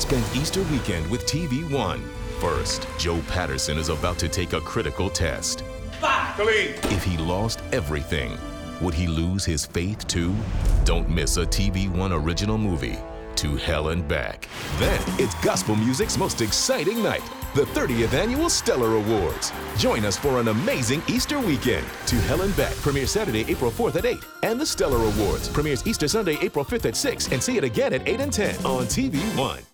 Spend Easter weekend with TV One. First, Joe Patterson is about to take a critical test. If he lost everything, would he lose his faith too? Don't miss a TV One original movie, To Hell and Back. Then, it's gospel music's most exciting night, the 30th Annual Stellar Awards. Join us for an amazing Easter weekend. To Hell and Back premieres Saturday, April 4th at 8. And the Stellar Awards premieres Easter Sunday, April 5th at 6. And see it again at 8 and 10 on TV One.